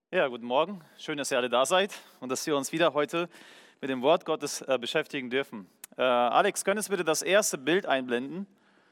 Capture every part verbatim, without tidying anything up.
Ja, guten Morgen. Schön, dass ihr alle da seid und dass wir uns wieder heute mit dem Wort Gottes äh, beschäftigen dürfen. Äh, Alex, könntest du bitte das erste Bild einblenden?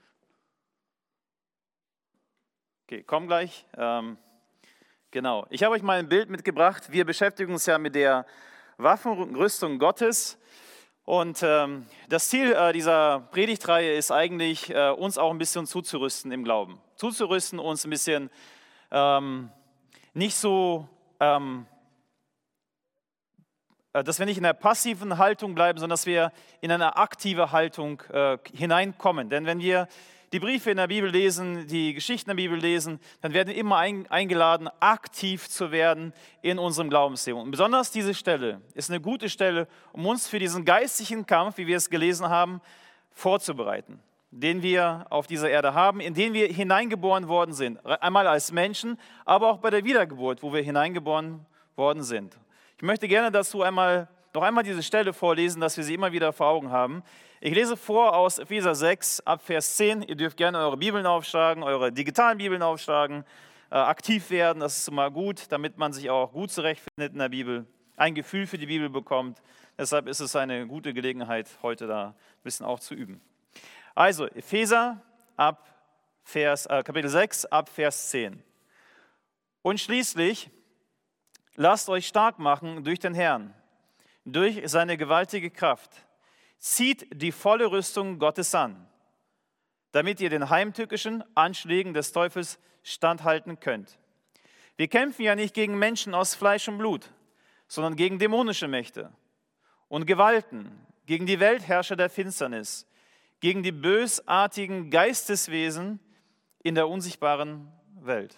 Okay, komm gleich. Ähm, genau. Ich habe euch mal ein Bild mitgebracht. Wir beschäftigen uns ja mit der Waffenrüstung Gottes. Und ähm, das Ziel äh, dieser Predigtreihe ist eigentlich, äh, uns auch ein bisschen zuzurüsten im Glauben. Zuzurüsten, uns ein bisschen ähm, nicht so... Ähm, dass wir nicht in einer passiven Haltung bleiben, sondern dass wir in eine aktive Haltung äh, hineinkommen. Denn wenn wir die Briefe in der Bibel lesen, die Geschichten in der Bibel lesen, dann werden wir immer ein, eingeladen, aktiv zu werden in unserem Glaubensleben. Und besonders diese Stelle ist eine gute Stelle, um uns für diesen geistlichen Kampf, wie wir es gelesen haben, vorzubereiten, den wir auf dieser Erde haben, in den wir hineingeboren worden sind. Einmal als Menschen, aber auch bei der Wiedergeburt, wo wir hineingeboren worden sind. Ich möchte gerne dazu einmal, noch einmal diese Stelle vorlesen, dass wir sie immer wieder vor Augen haben. Ich lese vor aus Epheser sechs, ab Vers zehn. Ihr dürft gerne eure Bibeln aufschlagen, eure digitalen Bibeln aufschlagen, äh, aktiv werden, das ist immer gut, damit man sich auch gut zurechtfindet in der Bibel, ein Gefühl für die Bibel bekommt. Deshalb ist es eine gute Gelegenheit, heute da ein bisschen auch zu üben. Also, Epheser ab Vers, äh, Kapitel sechs, ab Vers zehn. Und schließlich, lasst euch stark machen durch den Herrn, durch seine gewaltige Kraft. Zieht die volle Rüstung Gottes an, damit ihr den heimtückischen Anschlägen des Teufels standhalten könnt. Wir kämpfen ja nicht gegen Menschen aus Fleisch und Blut, sondern gegen dämonische Mächte und Gewalten, gegen die Weltherrscher der Finsternis, gegen die bösartigen Geisteswesen in der unsichtbaren Welt.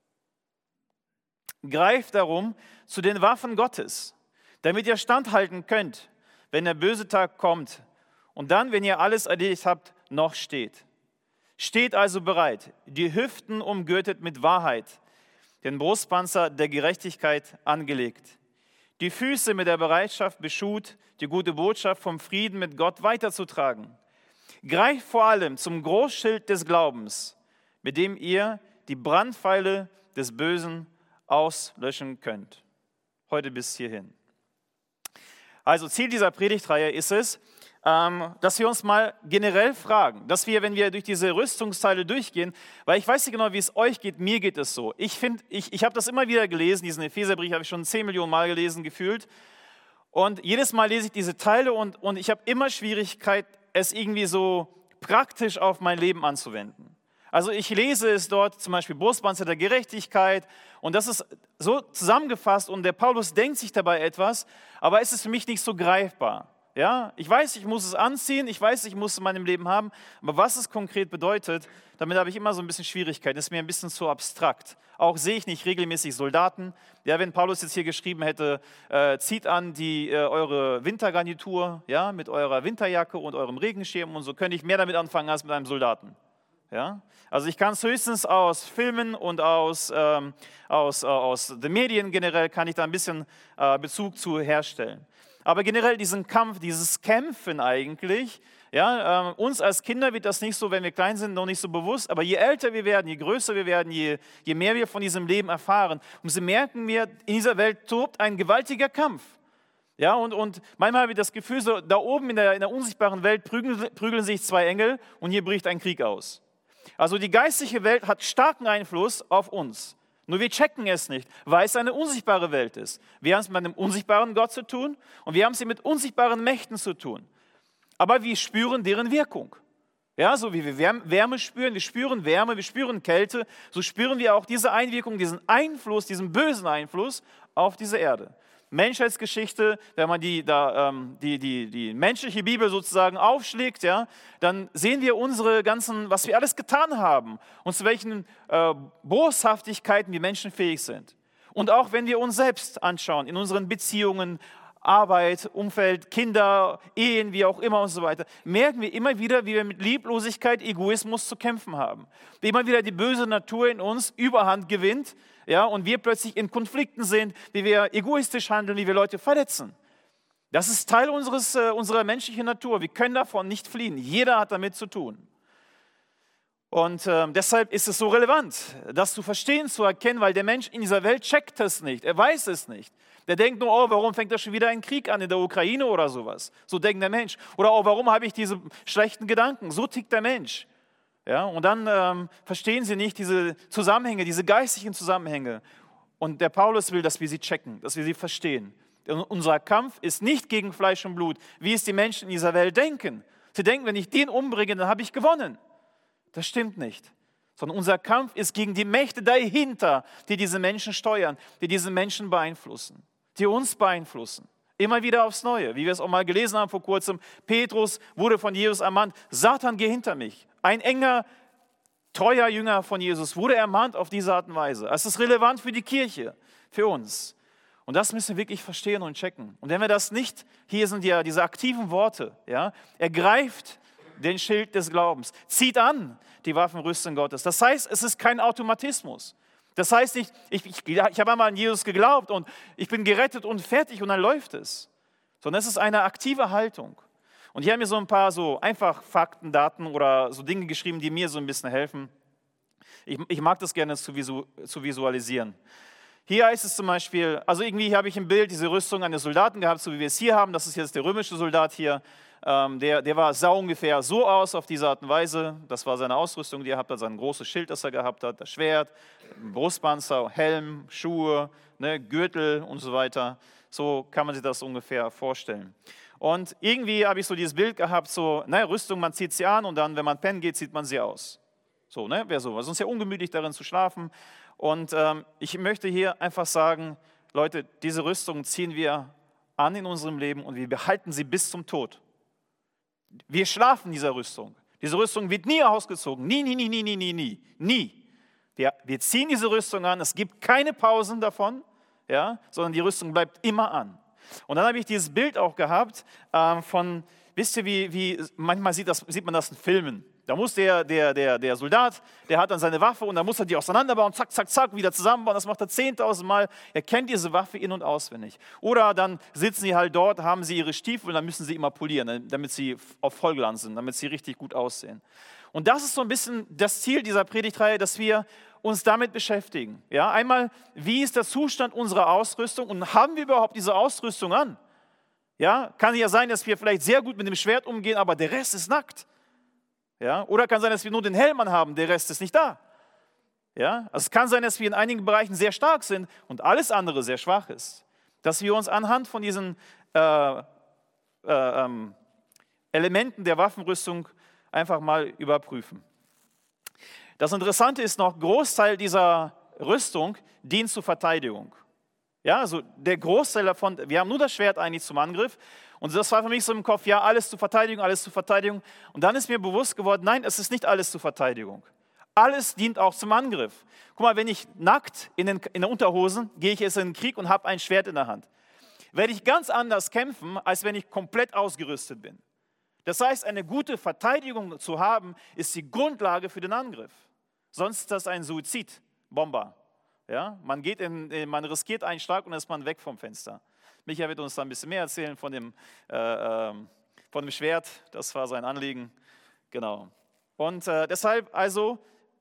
Greift darum zu den Waffen Gottes, damit ihr standhalten könnt, wenn der böse Tag kommt und dann, wenn ihr alles erledigt habt, noch steht. Steht also bereit, die Hüften umgürtet mit Wahrheit, den Brustpanzer der Gerechtigkeit angelegt, die Füße mit der Bereitschaft beschut, die gute Botschaft vom Frieden mit Gott weiterzutragen. Greift vor allem zum Großschild des Glaubens, mit dem ihr die Brandpfeile des Bösen auslöschen könnt. Heute bis hierhin. Also Ziel dieser Predigtreihe ist es, ähm, dass wir uns mal generell fragen, dass wir, wenn wir durch diese Rüstungsteile durchgehen, weil ich weiß nicht genau, wie es euch geht, mir geht es so. Ich finde, ich, ich habe das immer wieder gelesen, diesen Epheserbrief habe ich schon zehn Millionen Mal gelesen, gefühlt. Und jedes Mal lese ich diese Teile und, und ich habe immer Schwierigkeit, es irgendwie so praktisch auf mein Leben anzuwenden. Also ich lese es dort, zum Beispiel Brustpanzer der Gerechtigkeit, und das ist so zusammengefasst und der Paulus denkt sich dabei etwas, aber es ist für mich nicht so greifbar. Ja? Ich weiß, ich muss es anziehen, ich weiß, ich muss es in meinem Leben haben, aber was es konkret bedeutet, damit habe ich immer so ein bisschen Schwierigkeiten, das ist mir ein bisschen zu abstrakt. Auch sehe ich nicht regelmäßig Soldaten. Ja, wenn Paulus jetzt hier geschrieben hätte, äh, zieht an die, äh, eure Wintergarnitur, ja, mit eurer Winterjacke und eurem Regenschirm und so, könnte ich mehr damit anfangen als mit einem Soldaten. Ja? Also ich kann es höchstens aus Filmen und aus, ähm, aus, äh, aus den Medien generell, kann ich da ein bisschen äh, Bezug zu herstellen. Aber generell diesen Kampf, dieses Kämpfen eigentlich, ja, äh, uns als Kinder wird das nicht so, wenn wir klein sind, noch nicht so bewusst, aber je älter wir werden, je größer wir werden, je, je mehr wir von diesem Leben erfahren, umso merken wir, in dieser Welt tobt ein gewaltiger Kampf. Ja, und, und manchmal habe ich das Gefühl, so, da oben in der, in der unsichtbaren Welt prügeln, prügeln sich zwei Engel und hier bricht ein Krieg aus. Also die geistliche Welt hat starken Einfluss auf uns. Nur wir checken es nicht, weil es eine unsichtbare Welt ist. Wir haben es mit einem unsichtbaren Gott zu tun und wir haben es mit unsichtbaren Mächten zu tun. Aber wir spüren deren Wirkung. Ja, so wie wir Wärme spüren, wir spüren Wärme, wir spüren Kälte, so spüren wir auch diese Einwirkung, diesen Einfluss, diesen bösen Einfluss auf diese Erde. Menschheitsgeschichte, wenn man die, da, ähm, die, die, die menschliche Bibel sozusagen aufschlägt, ja, dann sehen wir unsere ganzen, was wir alles getan haben und zu welchen äh, Boshaftigkeiten wir Menschen fähig sind. Und auch wenn wir uns selbst anschauen, in unseren Beziehungen, Arbeit, Umfeld, Kinder, Ehen, wie auch immer und so weiter, merken wir immer wieder, wie wir mit Lieblosigkeit, Egoismus zu kämpfen haben. Wie immer wieder die böse Natur in uns Überhand gewinnt, ja, und wir plötzlich in Konflikten sind, wie wir egoistisch handeln, wie wir Leute verletzen. Das ist Teil unseres, äh, unserer menschlichen Natur. Wir können davon nicht fliehen. Jeder hat damit zu tun. Und äh, deshalb ist es so relevant, das zu verstehen, zu erkennen, weil der Mensch in dieser Welt checkt es nicht, er weiß es nicht. Der denkt nur, oh, warum fängt da schon wieder ein Krieg an in der Ukraine oder sowas? So denkt der Mensch. Oder oh, warum habe ich diese schlechten Gedanken? So tickt der Mensch. Ja, und dann ähm, verstehen sie nicht diese Zusammenhänge, diese geistlichen Zusammenhänge. Und der Paulus will, dass wir sie checken, dass wir sie verstehen. Denn unser Kampf ist nicht gegen Fleisch und Blut, wie es die Menschen in dieser Welt denken. Sie denken, wenn ich den umbringe, dann habe ich gewonnen. Das stimmt nicht. Sondern unser Kampf ist gegen die Mächte dahinter, die diese Menschen steuern, die diese Menschen beeinflussen, die uns beeinflussen. Immer wieder aufs Neue, wie wir es auch mal gelesen haben vor kurzem. Petrus wurde von Jesus ermahnt, Satan, geh hinter mich. Ein enger, treuer Jünger von Jesus wurde ermahnt auf diese Art und Weise. Es ist relevant für die Kirche, für uns. Und das müssen wir wirklich verstehen und checken. Und wenn wir das nicht, hier sind ja diese aktiven Worte, ja, ergreift den Schild des Glaubens, zieht an die Waffenrüstung Gottes. Das heißt, es ist kein Automatismus. Das heißt nicht, ich, ich, ich habe einmal an Jesus geglaubt und ich bin gerettet und fertig und dann läuft es. Sondern es ist eine aktive Haltung. Und hier haben wir so ein paar so einfach Fakten, Daten oder so Dinge geschrieben, die mir so ein bisschen helfen. Ich, ich mag das gerne zu, visu, zu visualisieren. Hier heißt es zum Beispiel, also irgendwie habe ich im Bild diese Rüstung eines Soldaten gehabt, so wie wir es hier haben. Das ist jetzt der römische Soldat hier. Ähm, der, der war, sah ungefähr so aus, auf diese Art und Weise. Das war seine Ausrüstung, die er gehabt hat, sein großes Schild, das er gehabt hat, das Schwert, Brustpanzer, Helm, Schuhe, ne, Gürtel und so weiter. So kann man sich das ungefähr vorstellen. Und irgendwie habe ich so dieses Bild gehabt, so, ne, Rüstung, man zieht sie an und dann, wenn man pennen geht, zieht man sie aus. So, ne, wäre so. Sonst ist ja ungemütlich darin zu schlafen. Und ähm, ich möchte hier einfach sagen, Leute, diese Rüstung ziehen wir an in unserem Leben und wir behalten sie bis zum Tod. Wir schlafen in dieser Rüstung. Diese Rüstung wird nie ausgezogen. Nie, nie, nie, nie, nie, nie, nie. Nie. Wir, wir ziehen diese Rüstung an. Es gibt keine Pausen davon, ja, sondern die Rüstung bleibt immer an. Und dann habe ich dieses Bild auch gehabt äh, von, wisst ihr, wie, wie manchmal sieht, das, sieht man das in Filmen. Da muss der, der, der, der Soldat, der hat dann seine Waffe und dann muss er die auseinanderbauen, zack, zack, zack, wieder zusammenbauen. Das macht er zehntausend Mal. Er kennt diese Waffe in- und auswendig. Oder dann sitzen sie halt dort, haben sie ihre Stiefel und dann müssen sie immer polieren, damit sie auf Vollglanz sind, damit sie richtig gut aussehen. Und das ist so ein bisschen das Ziel dieser Predigtreihe, dass wir uns damit beschäftigen. Ja, einmal, wie ist der Zustand unserer Ausrüstung und haben wir überhaupt diese Ausrüstung an? Ja, kann ja sein, dass wir vielleicht sehr gut mit dem Schwert umgehen, aber der Rest ist nackt. Ja, oder kann sein, dass wir nur den Helm anhaben, der Rest ist nicht da. Ja, also es kann sein, dass wir in einigen Bereichen sehr stark sind und alles andere sehr schwach ist. Dass wir uns anhand von diesen äh, äh, ähm, Elementen der Waffenrüstung einfach mal überprüfen. Das Interessante ist noch, Großteil dieser Rüstung dient zur Verteidigung. Ja, also der Großteil davon, wir haben nur das Schwert eigentlich zum Angriff und das war für mich so im Kopf, ja, alles zur Verteidigung, alles zur Verteidigung. Und dann ist mir bewusst geworden, nein, es ist nicht alles zur Verteidigung. Alles dient auch zum Angriff. Guck mal, wenn ich nackt in, den, in der Unterhosen, gehe ich jetzt in den Krieg und habe ein Schwert in der Hand. Werde ich ganz anders kämpfen, als wenn ich komplett ausgerüstet bin. Das heißt, eine gute Verteidigung zu haben, ist die Grundlage für den Angriff. Sonst ist das ein Suizidbomber. Ja? Man, geht in, man riskiert einen Schlag und dann ist man weg vom Fenster. Micha wird uns da ein bisschen mehr erzählen von dem, äh, äh, von dem Schwert. Das war sein Anliegen. Genau. Und äh, deshalb also,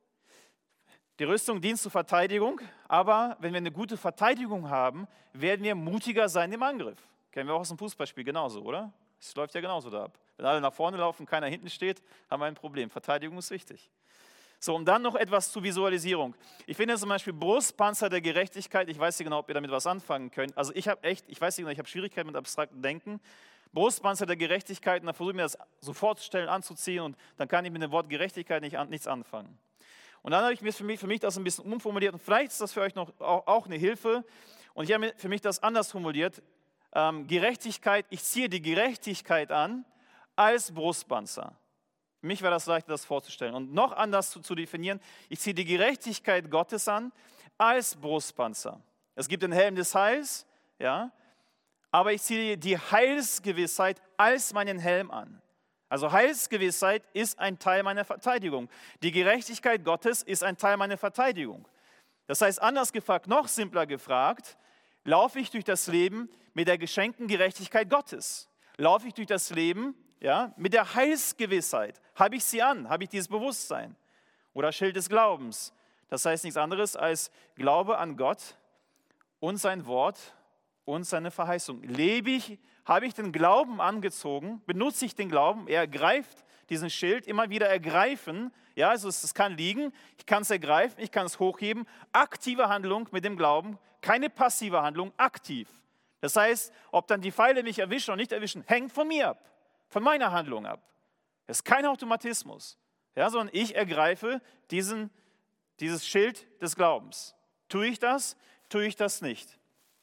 die Rüstung dient zur Verteidigung, aber wenn wir eine gute Verteidigung haben, werden wir mutiger sein im Angriff. Kennen wir auch aus dem Fußballspiel genauso, oder? Es läuft ja genauso da ab. Wenn alle nach vorne laufen, keiner hinten steht, haben wir ein Problem. Verteidigung ist wichtig. So, und dann noch etwas zur Visualisierung. Ich finde zum Beispiel Brustpanzer der Gerechtigkeit, ich weiß nicht genau, ob ihr damit was anfangen könnt. Also ich habe echt, ich weiß nicht genau, ich habe Schwierigkeiten mit abstraktem Denken. Brustpanzer der Gerechtigkeit, und dann versuche ich mir das so vorzustellen, anzuziehen und dann kann ich mit dem Wort Gerechtigkeit nicht, nichts anfangen. Und dann habe ich mir für mich, für mich das ein bisschen umformuliert und vielleicht ist das für euch noch auch, auch eine Hilfe. Und ich habe für mich das anders formuliert. Ähm, Gerechtigkeit, ich ziehe die Gerechtigkeit an als Brustpanzer. Für mich wäre das leichter, das vorzustellen. Und noch anders zu, zu definieren, ich ziehe die Gerechtigkeit Gottes an als Brustpanzer. Es gibt den Helm des Heils, ja, aber ich ziehe die Heilsgewissheit als meinen Helm an. Also Heilsgewissheit ist ein Teil meiner Verteidigung. Die Gerechtigkeit Gottes ist ein Teil meiner Verteidigung. Das heißt, anders gefragt, noch simpler gefragt, laufe ich durch das Leben mit der geschenkten Gerechtigkeit Gottes? Laufe ich durch das Leben, ja, mit der Heilsgewissheit? Habe ich sie an? Habe ich dieses Bewusstsein? Oder Schild des Glaubens. Das heißt nichts anderes als Glaube an Gott und sein Wort und seine Verheißung. Lebe ich, habe ich den Glauben angezogen, benutze ich den Glauben, er ergreift diesen Schild, immer wieder ergreifen, ja, also es, es kann liegen, ich kann es ergreifen, ich kann es hochheben, aktive Handlung mit dem Glauben, keine passive Handlung, aktiv. Das heißt, ob dann die Pfeile mich erwischen oder nicht erwischen, hängt von mir ab, von meiner Handlung ab. Das ist kein Automatismus, ja, sondern ich ergreife diesen, dieses Schild des Glaubens. Tue ich das, tue ich das nicht?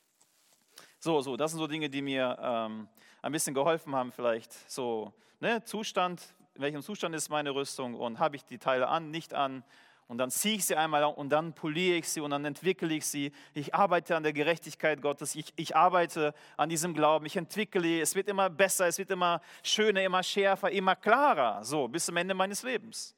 So, so, das sind so Dinge, die mir ähm, ein bisschen geholfen haben, vielleicht so, ne, Zustand, in welchem Zustand ist meine Rüstung und habe ich die Teile an, nicht an und dann ziehe ich sie einmal und dann poliere ich sie und dann entwickle ich sie. Ich arbeite an der Gerechtigkeit Gottes, ich, ich arbeite an diesem Glauben, ich entwickle, es wird immer besser, es wird immer schöner, immer schärfer, immer klarer, so bis zum Ende meines Lebens.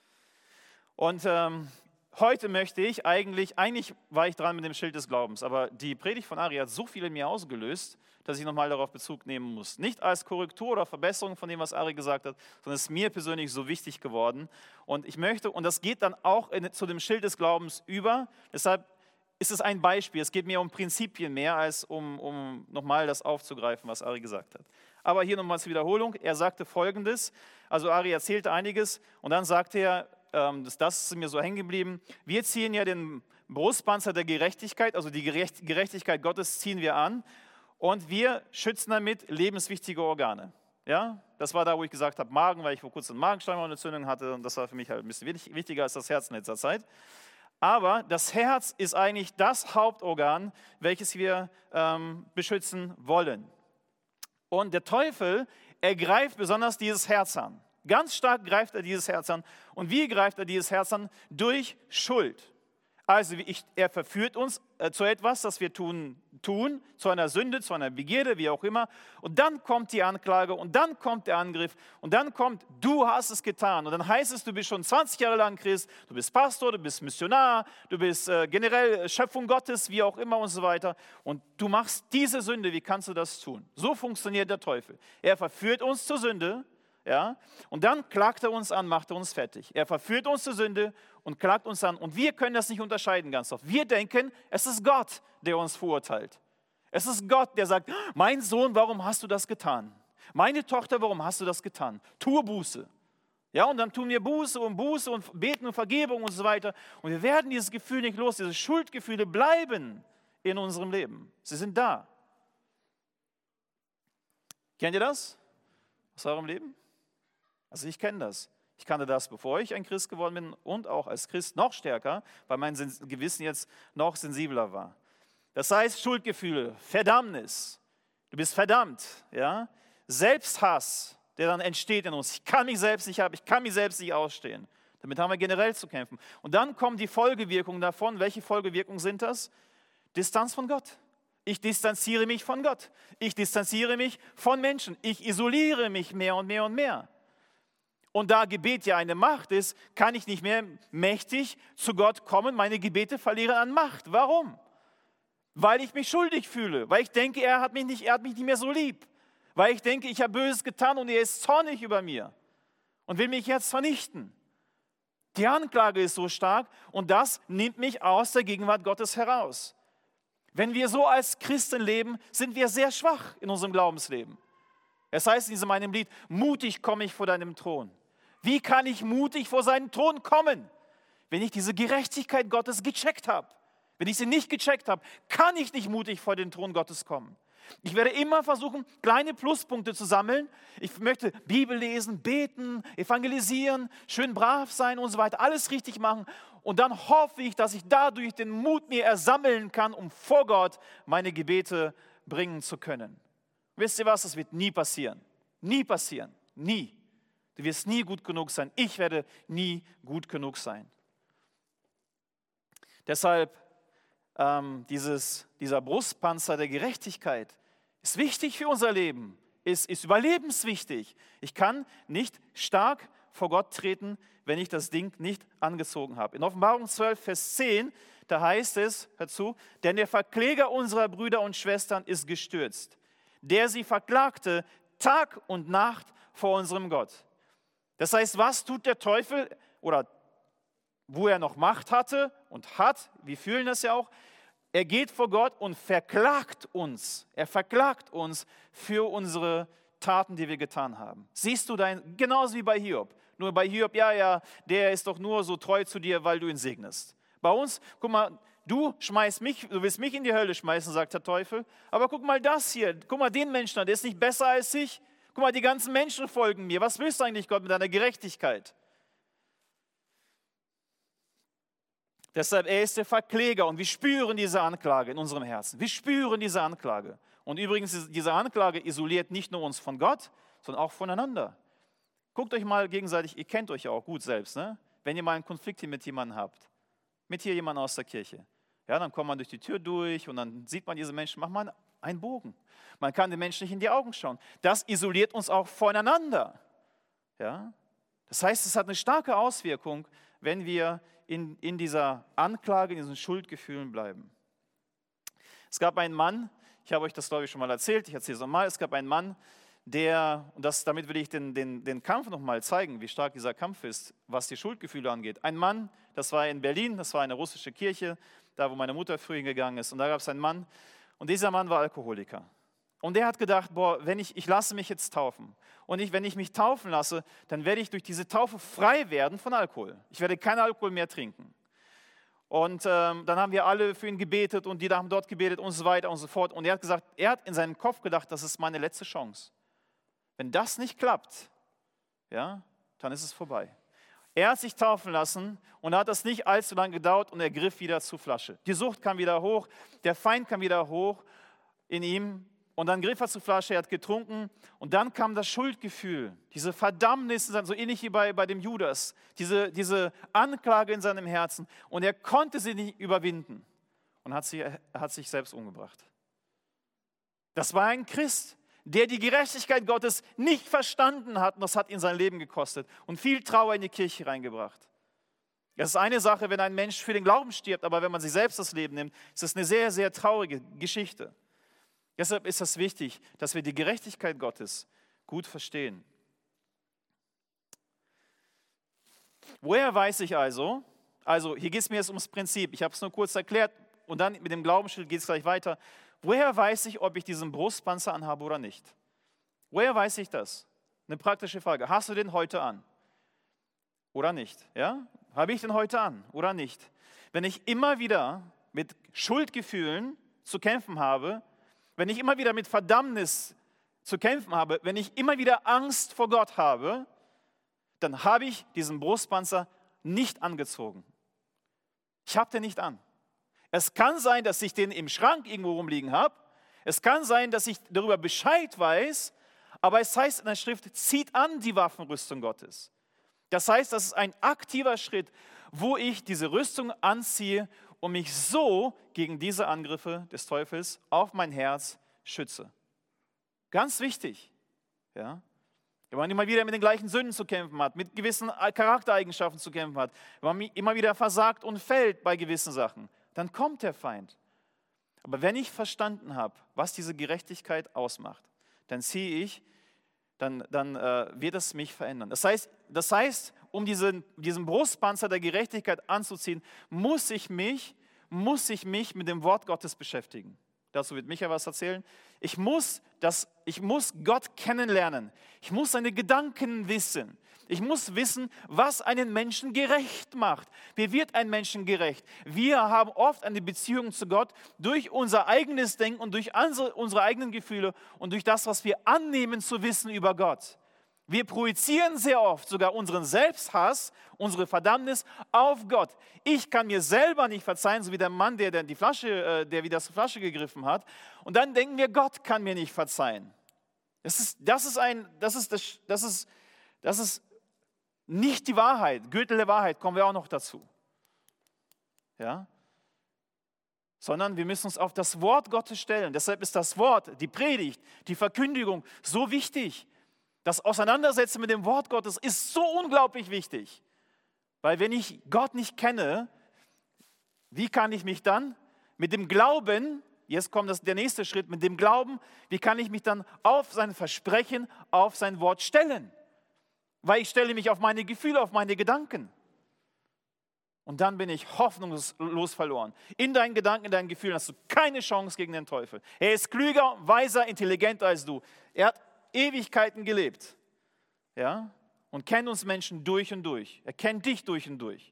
Und ähm, heute möchte ich eigentlich, eigentlich war ich dran mit dem Schild des Glaubens, aber die Predigt von Ari hat so viel in mir ausgelöst, dass ich nochmal darauf Bezug nehmen muss. Nicht als Korrektur oder Verbesserung von dem, was Ari gesagt hat, sondern es ist mir persönlich so wichtig geworden. Und ich möchte, und das geht dann auch in, zu dem Schild des Glaubens über, deshalb ist es ein Beispiel. Es geht mir um Prinzipien mehr, als um, um nochmal das aufzugreifen, was Ari gesagt hat. Aber hier nochmal zur Wiederholung. Er sagte Folgendes, also Ari erzählte einiges und dann sagte er, Das, das ist mir so hängen geblieben. Wir ziehen ja den Brustpanzer der Gerechtigkeit, also die Gerechtigkeit Gottes ziehen wir an und wir schützen damit lebenswichtige Organe. Ja, das war da, wo ich gesagt habe, Magen, weil ich vor kurzem eine Magenschleimhautentzündung hatte und das war für mich halt ein bisschen wichtiger als das Herz in letzter Zeit. Aber das Herz ist eigentlich das Hauptorgan, welches wir ähm, beschützen wollen. Und der Teufel ergreift besonders dieses Herz an. Ganz stark greift er dieses Herz an. Und wie greift er dieses Herz an? Durch Schuld. Also ich, er verführt uns äh, zu etwas, das wir tun, tun, zu einer Sünde, zu einer Begierde, wie auch immer. Und dann kommt die Anklage und dann kommt der Angriff und dann kommt, du hast es getan. Und dann heißt es, du bist schon zwanzig Jahre lang Christ, du bist Pastor, du bist Missionar, du bist äh, generell Schöpfung Gottes, wie auch immer und so weiter. Und du machst diese Sünde, wie kannst du das tun? So funktioniert der Teufel. Er verführt uns zur Sünde. Ja? Und dann klagt er uns an, macht er uns fertig. Er verführt uns zur Sünde und klagt uns an. Und wir können das nicht unterscheiden ganz oft. Wir denken, es ist Gott, der uns verurteilt. Es ist Gott, der sagt, mein Sohn, warum hast du das getan? Meine Tochter, warum hast du das getan? Tue Buße. Ja, und dann tun wir Buße und Buße und beten und Vergebung und so weiter. Und wir werden dieses Gefühl nicht los. Diese Schuldgefühle bleiben in unserem Leben. Sie sind da. Kennt ihr das aus eurem Leben? Also ich kenne das. Ich kannte das, bevor ich ein Christ geworden bin und auch als Christ noch stärker, weil mein Gewissen jetzt noch sensibler war. Das heißt Schuldgefühle, Verdammnis. Du bist verdammt, ja? Selbsthass, der dann entsteht in uns. Ich kann mich selbst nicht haben, ich kann mich selbst nicht ausstehen. Damit haben wir generell zu kämpfen. Und dann kommen die Folgewirkungen davon. Welche Folgewirkungen sind das? Distanz von Gott. Ich distanziere mich von Gott. Ich distanziere mich von Menschen. Ich isoliere mich mehr und mehr und mehr. Und da Gebet ja eine Macht ist, kann ich nicht mehr mächtig zu Gott kommen. Meine Gebete verlieren an Macht. Warum? Weil ich mich schuldig fühle. Weil ich denke, er hat mich nicht, er hat mich nicht mehr so lieb. Weil ich denke, ich habe Böses getan und er ist zornig über mir und will mich jetzt vernichten. Die Anklage ist so stark und das nimmt mich aus der Gegenwart Gottes heraus. Wenn wir so als Christen leben, sind wir sehr schwach in unserem Glaubensleben. Es heißt in diesem einen Lied, mutig komme ich vor deinem Thron. Wie kann ich mutig vor seinen Thron kommen, wenn ich diese Gerechtigkeit Gottes gecheckt habe? Wenn ich sie nicht gecheckt habe, kann ich nicht mutig vor den Thron Gottes kommen. Ich werde immer versuchen, kleine Pluspunkte zu sammeln. Ich möchte Bibel lesen, beten, evangelisieren, schön brav sein und so weiter, alles richtig machen. Und dann hoffe ich, dass ich dadurch den Mut mir ersammeln kann, um vor Gott meine Gebete bringen zu können. Wisst ihr was? Das wird nie passieren. Nie passieren. Nie. Du wirst nie gut genug sein. Ich werde nie gut genug sein. Deshalb ähm, dieses, dieser Brustpanzer der Gerechtigkeit ist wichtig für unser Leben, ist, ist überlebenswichtig. Ich kann nicht stark vor Gott treten, wenn ich das Ding nicht angezogen habe. In Offenbarung zwölf, Vers zehn, da heißt es, hör zu, denn der Verkläger unserer Brüder und Schwestern ist gestürzt, der sie verklagte Tag und Nacht vor unserem Gott. Das heißt, was tut der Teufel oder wo er noch Macht hatte und hat, wir fühlen das ja auch, er geht vor Gott und verklagt uns. Er verklagt uns für unsere Taten, die wir getan haben. Siehst du dein, genauso wie bei Hiob. Nur bei Hiob, ja, ja, der ist doch nur so treu zu dir, weil du ihn segnest. Bei uns, guck mal, du schmeißt mich, du willst mich in die Hölle schmeißen, sagt der Teufel. Aber guck mal das hier, guck mal den Menschen an, der ist nicht besser als ich. Guck mal, die ganzen Menschen folgen mir. Was willst du eigentlich, Gott, mit deiner Gerechtigkeit? Deshalb, er ist der Verkläger und wir spüren diese Anklage in unserem Herzen. Wir spüren diese Anklage. Und übrigens, diese Anklage isoliert nicht nur uns von Gott, sondern auch voneinander. Guckt euch mal gegenseitig, ihr kennt euch ja auch gut selbst, ne? Wenn ihr mal einen Konflikt hier mit jemandem habt, mit hier jemandem aus der Kirche, ja, dann kommt man durch die Tür durch und dann sieht man diese Menschen, macht man einen Bogen. Man kann den Menschen nicht in die Augen schauen. Das isoliert uns auch voneinander. Ja? Das heißt, es hat eine starke Auswirkung, wenn wir in, in dieser Anklage, in diesen Schuldgefühlen bleiben. Es gab einen Mann, ich habe euch das, glaube ich, schon mal erzählt, ich erzähle es nochmal, es gab einen Mann, der, und das, damit will ich den, den, den Kampf nochmal zeigen, wie stark dieser Kampf ist, was die Schuldgefühle angeht. Ein Mann, das war in Berlin, das war eine russische Kirche, da wo meine Mutter früher hingegangen ist, und da gab es einen Mann, und dieser Mann war Alkoholiker. Und der hat gedacht, boah, wenn ich, ich lasse mich jetzt taufen. Und ich, wenn ich mich taufen lasse, dann werde ich durch diese Taufe frei werden von Alkohol. Ich werde keinen Alkohol mehr trinken. Und ähm, dann haben wir alle für ihn gebetet und die haben dort gebetet und so weiter und so fort. Und er hat gesagt, er hat in seinem Kopf gedacht, das ist meine letzte Chance. Wenn das nicht klappt, ja, dann ist es vorbei. Er hat sich taufen lassen und hat das nicht allzu lange gedauert und er griff wieder zur Flasche. Die Sucht kam wieder hoch, der Feind kam wieder hoch in ihm. Und dann griff er zur Flasche, er hat getrunken und dann kam das Schuldgefühl, diese Verdammnis, so ähnlich wie bei, bei dem Judas, diese, diese Anklage in seinem Herzen und er konnte sie nicht überwinden und hat, sie, er hat sich selbst umgebracht. Das war ein Christ, der die Gerechtigkeit Gottes nicht verstanden hat und das hat ihn sein Leben gekostet und viel Trauer in die Kirche reingebracht. Es ist eine Sache, wenn ein Mensch für den Glauben stirbt, aber wenn man sich selbst das Leben nimmt, ist das eine sehr, sehr traurige Geschichte. Deshalb ist es wichtig, dass wir die Gerechtigkeit Gottes gut verstehen. Woher weiß ich also, also hier geht es mir jetzt ums Prinzip, ich habe es nur kurz erklärt und dann mit dem Glaubensschild geht es gleich weiter. Woher weiß ich, ob ich diesen Brustpanzer anhabe oder nicht? Woher weiß ich das? Eine praktische Frage. Hast du den heute an? Oder nicht? Ja? Habe ich den heute an oder nicht? Wenn ich immer wieder mit Schuldgefühlen zu kämpfen habe, wenn ich immer wieder mit Verdammnis zu kämpfen habe, wenn ich immer wieder Angst vor Gott habe, dann habe ich diesen Brustpanzer nicht angezogen. Ich habe den nicht an. Es kann sein, dass ich den im Schrank irgendwo rumliegen habe. Es kann sein, dass ich darüber Bescheid weiß, aber es heißt in der Schrift, zieht an die Waffenrüstung Gottes. Das heißt, das ist ein aktiver Schritt, wo ich diese Rüstung anziehe und mich so gegen diese Angriffe des Teufels auf mein Herz schütze. Ganz wichtig. Ja? Wenn man immer wieder mit den gleichen Sünden zu kämpfen hat, mit gewissen Charaktereigenschaften zu kämpfen hat, wenn man immer wieder versagt und fällt bei gewissen Sachen, dann kommt der Feind. Aber wenn ich verstanden habe, was diese Gerechtigkeit ausmacht, dann ziehe ich, dann, dann äh, wird es mich verändern. Das heißt, das heißt, um diesen, diesen Brustpanzer der Gerechtigkeit anzuziehen, muss ich mich, muss ich mich mit dem Wort Gottes beschäftigen. Dazu wird Micha was erzählen. Ich muss, das, ich muss Gott kennenlernen. Ich muss seine Gedanken wissen. Ich muss wissen, was einen Menschen gerecht macht. Wie wird ein Menschen gerecht? Wir haben oft eine Beziehung zu Gott durch unser eigenes Denken und durch unsere eigenen Gefühle und durch das, was wir annehmen zu wissen über Gott. Wir projizieren sehr oft sogar unseren Selbsthass, unsere Verdammnis auf Gott. Ich kann mir selber nicht verzeihen, so wie der Mann, der, der, die Flasche, der wieder zur Flasche gegriffen hat. Und dann denken wir, Gott kann mir nicht verzeihen. Das ist, das ist, ein, das ist, das, das ist, das ist nicht die Wahrheit. Gürtel der Wahrheit kommen wir auch noch dazu. Ja? Sondern wir müssen uns auf das Wort Gottes stellen. Deshalb ist das Wort, die Predigt, die Verkündigung so wichtig. Das Auseinandersetzen mit dem Wort Gottes ist so unglaublich wichtig. Weil wenn ich Gott nicht kenne, wie kann ich mich dann mit dem Glauben, jetzt kommt das, der nächste Schritt, mit dem Glauben, wie kann ich mich dann auf sein Versprechen, auf sein Wort stellen? Weil ich stelle mich auf meine Gefühle, auf meine Gedanken. Und dann bin ich hoffnungslos verloren. In deinen Gedanken, in deinen Gefühlen hast du keine Chance gegen den Teufel. Er ist klüger, weiser, intelligenter als du. Er hat Ewigkeiten gelebt. Ja? Und kennt uns Menschen durch und durch. Er kennt dich durch und durch.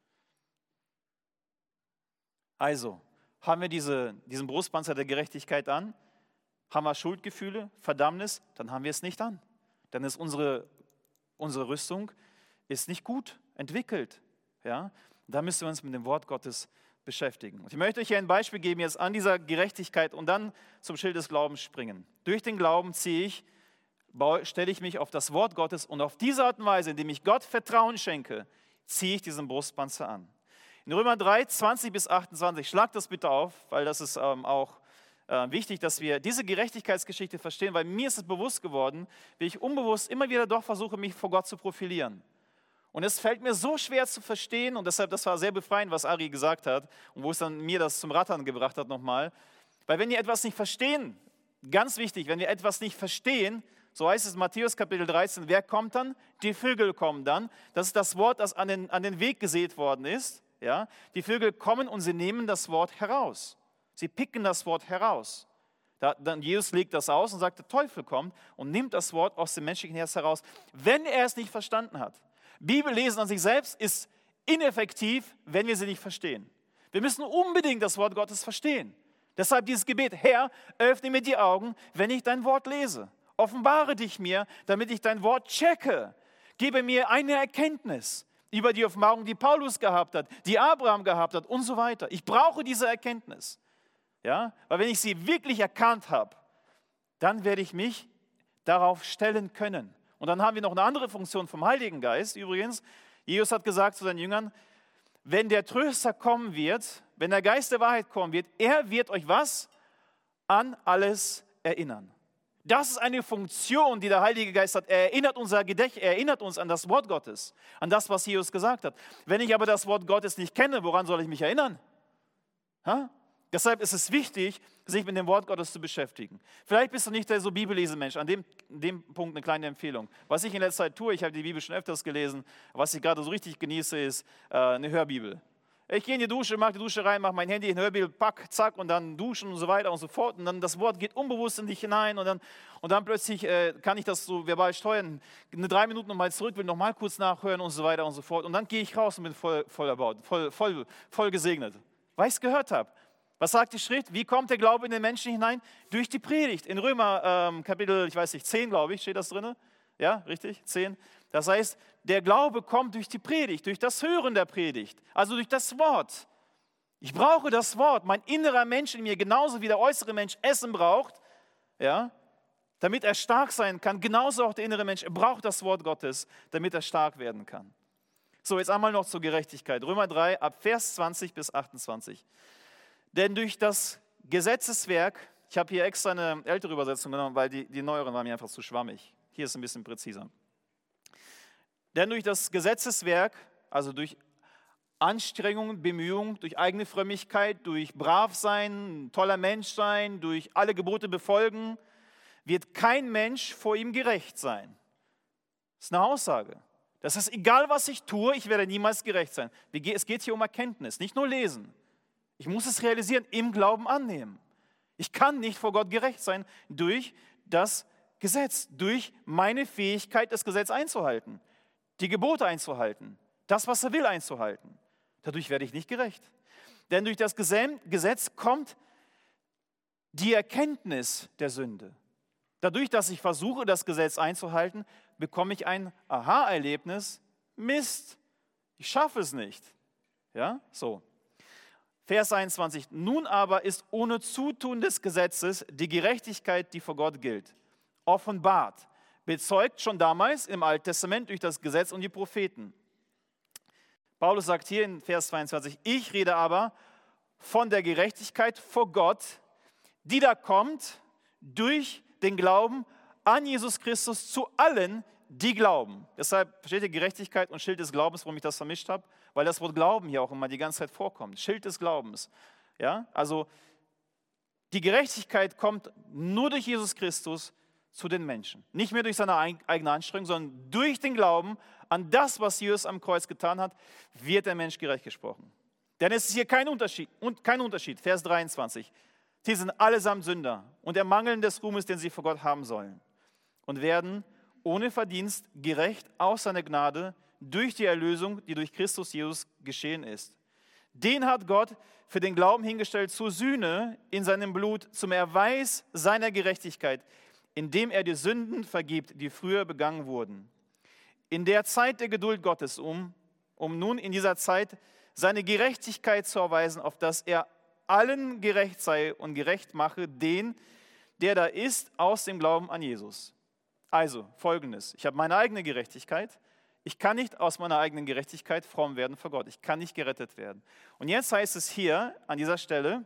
Also, haben wir diese, diesen Brustpanzer der Gerechtigkeit an, haben wir Schuldgefühle, Verdammnis, dann haben wir es nicht an. Dann ist unsere, unsere Rüstung ist nicht gut entwickelt. Ja? Da müssen wir uns mit dem Wort Gottes beschäftigen. Und ich möchte euch hier ein Beispiel geben jetzt an dieser Gerechtigkeit und dann zum Schild des Glaubens springen. Durch den Glauben ziehe ich, stelle ich mich auf das Wort Gottes und auf diese Art und Weise, indem ich Gott Vertrauen schenke, ziehe ich diesen Brustpanzer an. In Römer drei, zwanzig bis achtundzwanzig, schlagt das bitte auf, weil das ist ähm, auch äh, wichtig, dass wir diese Gerechtigkeitsgeschichte verstehen, weil mir ist es bewusst geworden, wie ich unbewusst immer wieder doch versuche, mich vor Gott zu profilieren. Und es fällt mir so schwer zu verstehen und deshalb, das war sehr befreiend, was Ari gesagt hat und wo es dann mir das zum Rattern gebracht hat nochmal, weil wenn wir etwas nicht verstehen, ganz wichtig, wenn wir etwas nicht verstehen, so heißt es in Matthäus Kapitel dreizehn, wer kommt dann? Die Vögel kommen dann. Das ist das Wort, das an den, an den Weg gesät worden ist. Ja, die Vögel kommen und sie nehmen das Wort heraus. Sie picken das Wort heraus. Da, dann Jesus legt das aus und sagt, der Teufel kommt und nimmt das Wort aus dem menschlichen Herz heraus, wenn er es nicht verstanden hat. Bibellesen an sich selbst ist ineffektiv, wenn wir sie nicht verstehen. Wir müssen unbedingt das Wort Gottes verstehen. Deshalb dieses Gebet, Herr, öffne mir die Augen, wenn ich dein Wort lese. Offenbare dich mir, damit ich dein Wort checke. Gebe mir eine Erkenntnis über die Offenbarung, die Paulus gehabt hat, die Abraham gehabt hat und so weiter. Ich brauche diese Erkenntnis. Ja? Weil wenn ich sie wirklich erkannt habe, dann werde ich mich darauf stellen können. Und dann haben wir noch eine andere Funktion vom Heiligen Geist. Übrigens, Jesus hat gesagt zu seinen Jüngern, wenn der Tröster kommen wird, wenn der Geist der Wahrheit kommen wird, er wird euch was? An alles erinnern. Das ist eine Funktion, die der Heilige Geist hat. Er erinnert unser Gedächtnis, er erinnert uns an das Wort Gottes, an das, was Jesus gesagt hat. Wenn ich aber das Wort Gottes nicht kenne, woran soll ich mich erinnern? Ha? Deshalb ist es wichtig, sich mit dem Wort Gottes zu beschäftigen. Vielleicht bist du nicht der so Bibellesemensch. An dem, dem Punkt eine kleine Empfehlung. Was ich in letzter Zeit tue, ich habe die Bibel schon öfters gelesen, was ich gerade so richtig genieße, ist äh, eine Hörbibel. Ich gehe in die Dusche, mache die Dusche rein, mache mein Handy in Hörbibel, pack, zack und dann duschen und so weiter und so fort. Und dann das Wort geht unbewusst in dich hinein und dann, und dann plötzlich äh, kann ich das so verbal steuern. Eine drei Minuten nochmal zurück, will nochmal kurz nachhören und so weiter und so fort. Und dann gehe ich raus und bin voll, voll erbaut, voll, voll, voll gesegnet, weil ich es gehört habe. Was sagt die Schrift? Wie kommt der Glaube in den Menschen hinein? Durch die Predigt. In Römer ähm, Kapitel, ich weiß nicht, zehn, glaube ich, steht das drin. Ja, richtig? zehn. Das heißt, der Glaube kommt durch die Predigt, durch das Hören der Predigt, also durch das Wort. Ich brauche das Wort. Mein innerer Mensch in mir, genauso wie der äußere Mensch Essen braucht, ja, damit er stark sein kann, genauso auch der innere Mensch, er braucht das Wort Gottes, damit er stark werden kann. So, jetzt einmal noch zur Gerechtigkeit. Römer drei, ab Vers zwanzig bis achtundzwanzig. Denn durch das Gesetzeswerk, ich habe hier extra eine ältere Übersetzung genommen, weil die, die neueren waren mir einfach zu schwammig. Hier ist es ein bisschen präziser. Denn durch das Gesetzeswerk, also durch Anstrengungen, Bemühungen, durch eigene Frömmigkeit, durch brav sein, toller Mensch sein, durch alle Gebote befolgen, wird kein Mensch vor ihm gerecht sein. Das ist eine Aussage. Das heißt, egal was ich tue, ich werde niemals gerecht sein. Es geht hier um Erkenntnis, nicht nur lesen. Ich muss es realisieren, im Glauben annehmen. Ich kann nicht vor Gott gerecht sein durch das Gesetz, durch meine Fähigkeit, das Gesetz einzuhalten, die Gebote einzuhalten, das, was er will, einzuhalten. Dadurch werde ich nicht gerecht. Denn durch das Gesetz kommt die Erkenntnis der Sünde. Dadurch, dass ich versuche, das Gesetz einzuhalten, bekomme ich ein Aha-Erlebnis. Mist, ich schaffe es nicht. Ja, so. Vers einundzwanzig. Nun aber ist ohne Zutun des Gesetzes die Gerechtigkeit, die vor Gott gilt, offenbart, bezeugt schon damals im Alten Testament durch das Gesetz und die Propheten. Paulus sagt hier in Vers zweiundzwanzig, ich rede aber von der Gerechtigkeit vor Gott, die da kommt durch den Glauben an Jesus Christus zu allen, die glauben. Deshalb versteht ihr Gerechtigkeit und Schild des Glaubens, warum ich das vermischt habe, weil das Wort Glauben hier auch immer die ganze Zeit vorkommt. Schild des Glaubens. Ja, also die Gerechtigkeit kommt nur durch Jesus Christus zu den Menschen. Nicht mehr durch seine eigene Anstrengung, sondern durch den Glauben an das, was Jesus am Kreuz getan hat, wird der Mensch gerecht gesprochen. Denn es ist hier kein Unterschied, kein Unterschied. Vers dreiundzwanzig. Sie sind allesamt Sünder und ermangeln des Ruhmes, den sie vor Gott haben sollen, und werden ohne Verdienst gerecht aus seiner Gnade durch die Erlösung, die durch Christus Jesus geschehen ist. Den hat Gott für den Glauben hingestellt zur Sühne in seinem Blut, zum Erweis seiner Gerechtigkeit, indem er die Sünden vergibt, die früher begangen wurden. In der Zeit der Geduld Gottes, um, um nun in dieser Zeit seine Gerechtigkeit zu erweisen, auf dass er allen gerecht sei und gerecht mache, den, der da ist, aus dem Glauben an Jesus. Also Folgendes, ich habe meine eigene Gerechtigkeit, ich kann nicht aus meiner eigenen Gerechtigkeit fromm werden vor Gott, ich kann nicht gerettet werden. Und jetzt heißt es hier an dieser Stelle,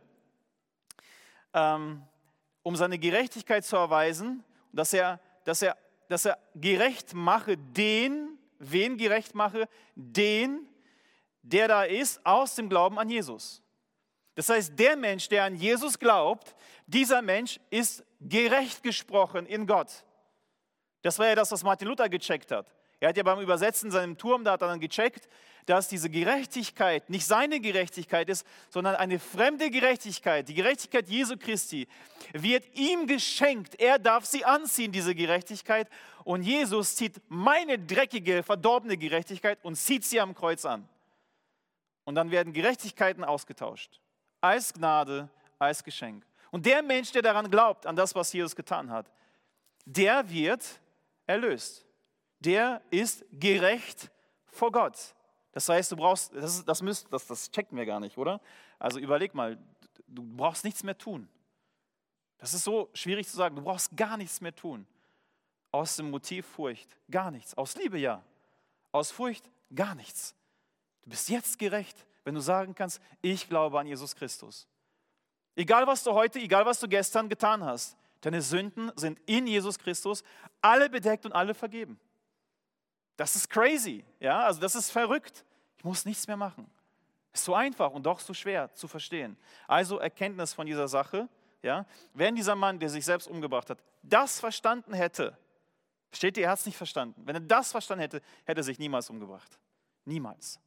ähm, um seine Gerechtigkeit zu erweisen, dass er, dass er, dass er gerecht mache den, wen gerecht mache, den, der da ist, aus dem Glauben an Jesus. Das heißt, der Mensch, der an Jesus glaubt, dieser Mensch ist gerecht gesprochen in Gott. Das war ja das, was Martin Luther gecheckt hat. Er hat ja beim Übersetzen in seinem Turm, da hat er dann gecheckt, dass diese Gerechtigkeit nicht seine Gerechtigkeit ist, sondern eine fremde Gerechtigkeit. Die Gerechtigkeit Jesu Christi wird ihm geschenkt. Er darf sie anziehen, diese Gerechtigkeit. Und Jesus zieht meine dreckige, verdorbene Gerechtigkeit und zieht sie am Kreuz an. Und dann werden Gerechtigkeiten ausgetauscht. Als Gnade, als Geschenk. Und der Mensch, der daran glaubt, an das, was Jesus getan hat, der wird erlöst. Der ist gerecht vor Gott. Das heißt, du brauchst, das, das, müsst, das, das checken wir gar nicht, oder? Also überleg mal, du brauchst nichts mehr tun. Das ist so schwierig zu sagen, du brauchst gar nichts mehr tun. Aus dem Motiv Furcht, gar nichts. Aus Liebe ja, aus Furcht gar nichts. Du bist jetzt gerecht, wenn du sagen kannst, ich glaube an Jesus Christus. Egal was du heute, egal was du gestern getan hast, deine Sünden sind in Jesus Christus alle bedeckt und alle vergeben. Das ist crazy, ja, also das ist verrückt. Ich muss nichts mehr machen. Ist so einfach und doch so schwer zu verstehen. Also Erkenntnis von dieser Sache, ja. Wenn dieser Mann, der sich selbst umgebracht hat, das verstanden hätte, versteht ihr, er hat es nicht verstanden. Wenn er das verstanden hätte, hätte er sich niemals umgebracht. Niemals.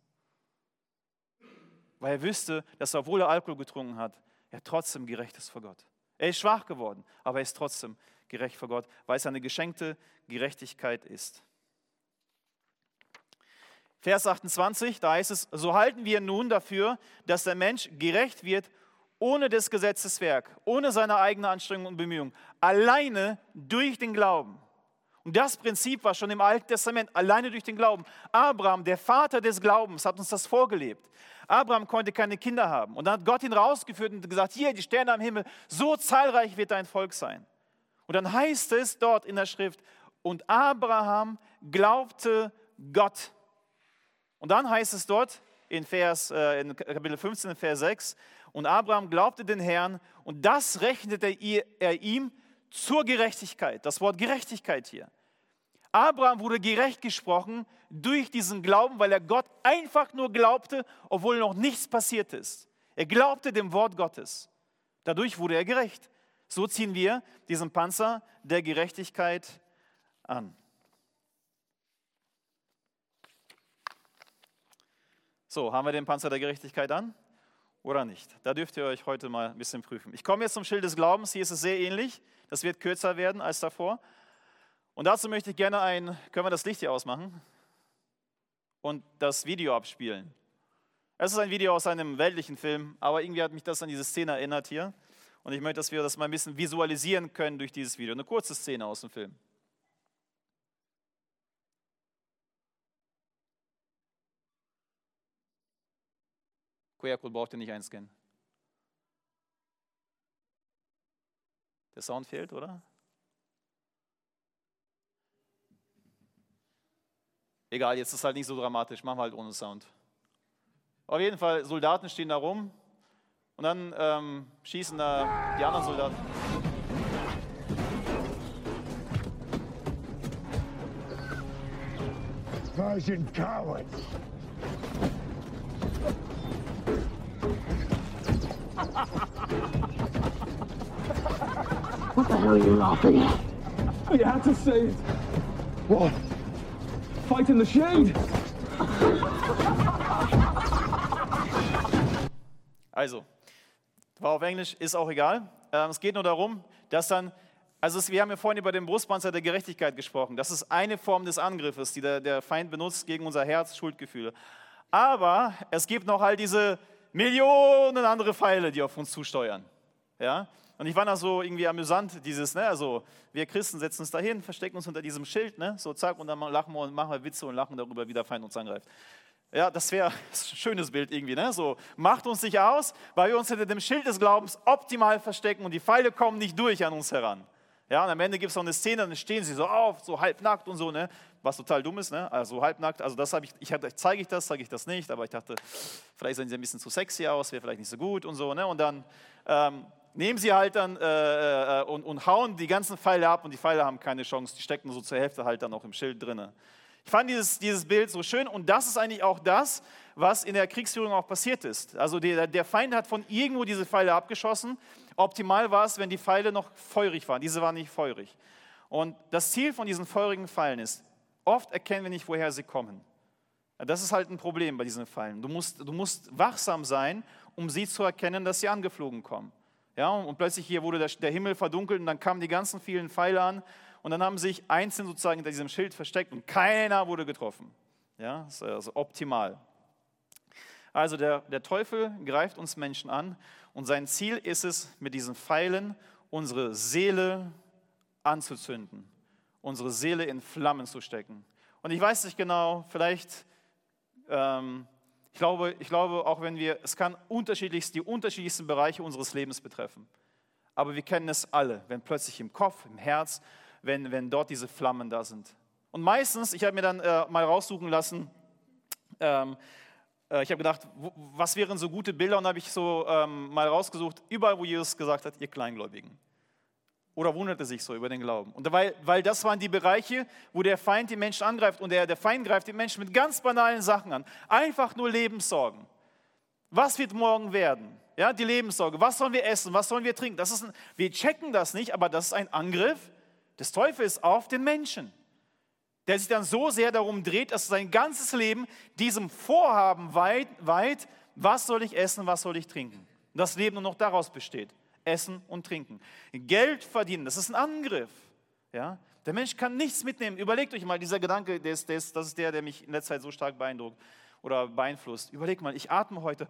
Weil er wüsste, dass er, obwohl er Alkohol getrunken hat, er trotzdem gerecht ist vor Gott. Er ist schwach geworden, aber er ist trotzdem gerecht vor Gott, weil es eine geschenkte Gerechtigkeit ist. Vers achtundzwanzig, da heißt es, so halten wir nun dafür, dass der Mensch gerecht wird, ohne des Gesetzes Werk, ohne seine eigene Anstrengung und Bemühung, alleine durch den Glauben. Und das Prinzip war schon im Alten Testament, alleine durch den Glauben. Abraham, der Vater des Glaubens, hat uns das vorgelebt. Abraham konnte keine Kinder haben. Und dann hat Gott ihn rausgeführt und gesagt, hier, die Sterne am Himmel, so zahlreich wird dein Volk sein. Und dann heißt es dort in der Schrift, und Abraham glaubte Gott. Und dann heißt es dort in, Vers, äh, in Kapitel fünfzehn, Vers sechs, und Abraham glaubte den Herrn und das rechnete er, er ihm zur Gerechtigkeit. Das Wort Gerechtigkeit hier. Abraham wurde gerecht gesprochen durch diesen Glauben, weil er Gott einfach nur glaubte, obwohl noch nichts passiert ist. Er glaubte dem Wort Gottes. Dadurch wurde er gerecht. So ziehen wir diesen Panzer der Gerechtigkeit an. So, haben wir den Panzer der Gerechtigkeit an oder nicht? Da dürft ihr euch heute mal ein bisschen prüfen. Ich komme jetzt zum Schild des Glaubens. Hier ist es sehr ähnlich. Das wird kürzer werden als davor. Und dazu möchte ich gerne ein, können wir das Licht hier ausmachen und das Video abspielen. Es ist ein Video aus einem weltlichen Film, aber irgendwie hat mich das an diese Szene erinnert hier. Und ich möchte, dass wir das mal ein bisschen visualisieren können durch dieses Video. Eine kurze Szene aus dem Film. Q R-Code braucht ihr nicht einscannen. Der Sound fehlt, oder? Egal, jetzt ist es halt nicht so dramatisch, machen wir halt ohne Sound. Auf jeden Fall, Soldaten stehen da rum und dann ähm, schießen da die anderen Soldaten. Persian cowards. What the hell are you laughing at? You had to say it. What? Fight in the shade. Also, war auf Englisch, ist auch egal. Ähm, es geht nur darum, dass dann, also es, wir haben ja vorhin über den Brustpanzer der Gerechtigkeit gesprochen. Das ist eine Form des Angriffes, die der, der Feind benutzt gegen unser Herz, Schuldgefühle. Aber es gibt noch all diese Millionen andere Pfeile, die auf uns zusteuern. Ja? Und ich fand das so irgendwie amüsant, dieses, ne, also wir Christen setzen uns dahin, verstecken uns unter diesem Schild, ne, so zack, und dann lachen wir und machen wir Witze und lachen darüber, wie der Feind uns angreift. Ja, das wäre ein schönes Bild irgendwie, ne? So, macht uns nicht aus, weil wir uns hinter dem Schild des Glaubens optimal verstecken und die Pfeile kommen nicht durch an uns heran. Ja, und am Ende gibt es noch eine Szene, dann stehen sie so auf, so halbnackt und so, ne? Was total dumm ist, ne? Also halbnackt, also das habe ich, ich hab, zeige ich das, zeige ich das nicht, aber ich dachte, vielleicht sehen sie ein bisschen zu sexy aus, wäre vielleicht nicht so gut und so, ne? Und dann ähm, nehmen sie halt dann äh, äh, und, und hauen die ganzen Pfeile ab und die Pfeile haben keine Chance, die stecken so zur Hälfte halt dann auch im Schild drinne. Ich fand dieses, dieses Bild so schön und das ist eigentlich auch das, was in der Kriegsführung auch passiert ist. Also der, der Feind hat von irgendwo diese Pfeile abgeschossen. Optimal war es, wenn die Pfeile noch feurig waren. Diese waren nicht feurig. Und das Ziel von diesen feurigen Pfeilen ist, oft erkennen wir nicht, woher sie kommen. Das ist halt ein Problem bei diesen Pfeilen. Du musst, du musst wachsam sein, um sie zu erkennen, dass sie angeflogen kommen. Ja, und plötzlich hier wurde der, der Himmel verdunkelt und dann kamen die ganzen vielen Pfeile an. Und dann haben sich einzeln sozusagen hinter diesem Schild versteckt und keiner wurde getroffen. Ja, das ist also optimal. Also der, der Teufel greift uns Menschen an und sein Ziel ist es, mit diesen Pfeilen unsere Seele anzuzünden, unsere Seele in Flammen zu stecken. Und ich weiß nicht genau, vielleicht, ähm, ich glaube, ich glaube auch wenn wir, es kann unterschiedlichst, die unterschiedlichsten Bereiche unseres Lebens betreffen. Aber wir kennen es alle, wenn plötzlich im Kopf, im Herz, Wenn, wenn dort diese Flammen da sind. Und meistens, ich habe mir dann äh, mal raussuchen lassen, ähm, äh, ich habe gedacht, wo, was wären so gute Bilder? Und habe ich so ähm, mal rausgesucht, überall, wo Jesus gesagt hat, ihr Kleingläubigen. Oder wunderte sich so über den Glauben. Und weil, weil das waren die Bereiche, wo der Feind die Menschen angreift. Und der, der Feind greift die Menschen mit ganz banalen Sachen an. Einfach nur Lebenssorgen. Was wird morgen werden? Ja, die Lebenssorge. Was sollen wir essen? Was sollen wir trinken? Das ist ein, wir checken das nicht, aber das ist ein Angriff des Teufels auf den Menschen, der sich dann so sehr darum dreht, dass sein ganzes Leben diesem Vorhaben weiht, weiht, was soll ich essen, was soll ich trinken. Und das Leben nur noch daraus besteht, essen und trinken. Geld verdienen, das ist ein Angriff. Ja? Der Mensch kann nichts mitnehmen. Überlegt euch mal, dieser Gedanke, der ist, der ist, das ist der, der mich in letzter Zeit so stark beeindruckt oder beeinflusst. Überlegt mal, ich atme heute.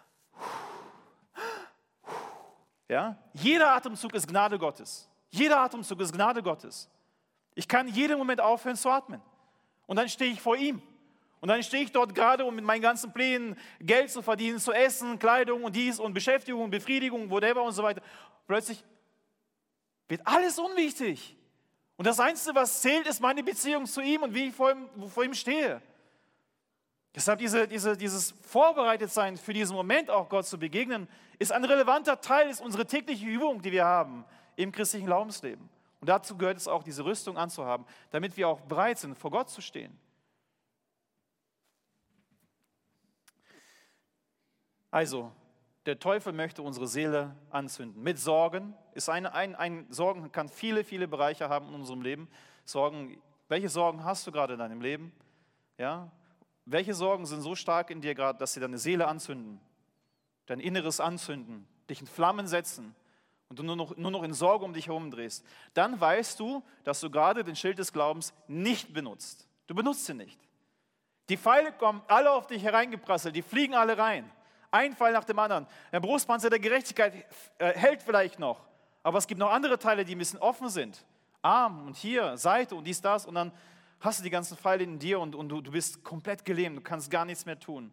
Ja? Jeder Atemzug ist Gnade Gottes. Jeder Atemzug ist Gnade Gottes. Ich kann jeden Moment aufhören zu atmen. Und dann stehe ich vor ihm. Und dann stehe ich dort gerade, um mit meinen ganzen Plänen Geld zu verdienen, zu essen, Kleidung und dies und Beschäftigung, Befriedigung, whatever und so weiter. Plötzlich wird alles unwichtig. Und das Einzige, was zählt, ist meine Beziehung zu ihm und wie ich vor ihm, vor ihm stehe. Deshalb diese, diese, dieses Vorbereitetsein für diesen Moment auch Gott zu begegnen, ist ein relevanter Teil, ist unsere tägliche Übung, die wir haben im christlichen Glaubensleben. Und dazu gehört es auch, diese Rüstung anzuhaben, damit wir auch bereit sind, vor Gott zu stehen. Also, der Teufel möchte unsere Seele anzünden. Mit Sorgen. Ist eine, ein, ein, Sorgen kann viele, viele Bereiche haben in unserem Leben. Sorgen, welche Sorgen hast du gerade in deinem Leben? Ja? Welche Sorgen sind so stark in dir gerade, dass sie deine Seele anzünden? Dein Inneres anzünden, dich in Flammen setzen und du nur noch, nur noch in Sorge um dich herum drehst, dann weißt du, dass du gerade den Schild des Glaubens nicht benutzt. Du benutzt ihn nicht. Die Pfeile kommen alle auf dich hereingeprasselt, die fliegen alle rein. Ein Pfeil nach dem anderen. Der Brustpanzer der Gerechtigkeit äh, hält vielleicht noch, aber es gibt noch andere Teile, die ein bisschen offen sind. Arm und hier, Seite und dies, das und dann hast du die ganzen Pfeile in dir und, und du, du bist komplett gelähmt, du kannst gar nichts mehr tun.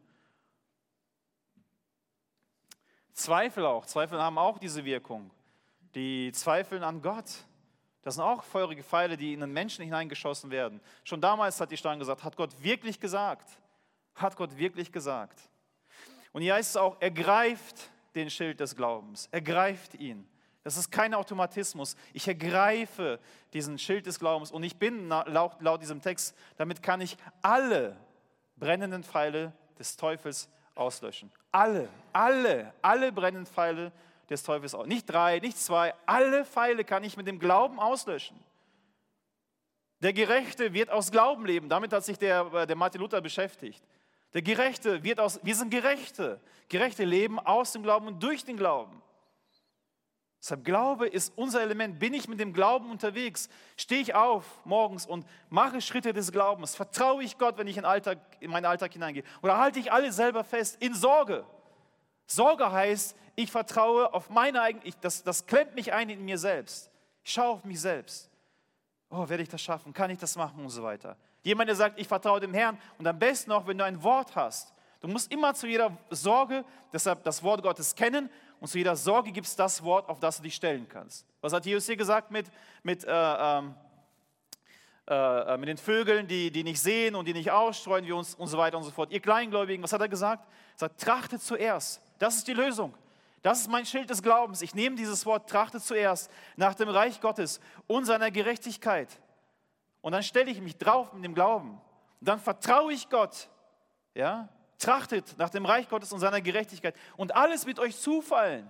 Zweifel auch, Zweifel haben auch diese Wirkung. Die zweifeln an Gott. Das sind auch feurige Pfeile, die in den Menschen hineingeschossen werden. Schon damals hat die Stein gesagt, hat Gott wirklich gesagt? Hat Gott wirklich gesagt? Und hier heißt es auch, ergreift den Schild des Glaubens. Ergreift ihn. Das ist kein Automatismus. Ich ergreife diesen Schild des Glaubens und ich bin laut, laut diesem Text, damit kann ich alle brennenden Pfeile des Teufels auslöschen. Alle, alle, alle brennenden Pfeile des Teufels. des Teufels aus. Nicht drei, nicht zwei, alle Pfeile kann ich mit dem Glauben auslöschen. Der Gerechte wird aus Glauben leben. Damit hat sich der, der Martin Luther beschäftigt. Der Gerechte wird aus, wir sind Gerechte. Gerechte leben aus dem Glauben und durch den Glauben. Deshalb Glaube ist unser Element. Bin ich mit dem Glauben unterwegs? Stehe ich auf morgens und mache Schritte des Glaubens? Vertraue ich Gott, wenn ich in, Alltag, in meinen Alltag hineingehe? Oder halte ich alles selber fest in Sorge? Sorge heißt, ich vertraue auf meine eigene, ich, das, das klemmt mich ein in mir selbst. Ich schaue auf mich selbst. Oh, werde ich das schaffen? Kann ich das machen? Und so weiter. Jemand, der sagt, ich vertraue dem Herrn. Und am besten noch, wenn du ein Wort hast. Du musst immer zu jeder Sorge, deshalb das Wort Gottes kennen. Und zu jeder Sorge gibt es das Wort, auf das du dich stellen kannst. Was hat Jesus hier gesagt mit, mit, äh, ähm, äh, mit den Vögeln, die, die nicht sehen und die nicht ausstreuen wie uns und so weiter und so fort? Ihr Kleingläubigen, was hat er gesagt? Er sagt, trachtet zuerst. Das ist die Lösung. Das ist mein Schild des Glaubens. Ich nehme dieses Wort, trachtet zuerst nach dem Reich Gottes und seiner Gerechtigkeit. Und dann stelle ich mich drauf mit dem Glauben. Und dann vertraue ich Gott. Ja? Trachtet nach dem Reich Gottes und seiner Gerechtigkeit. Und alles wird euch zufallen.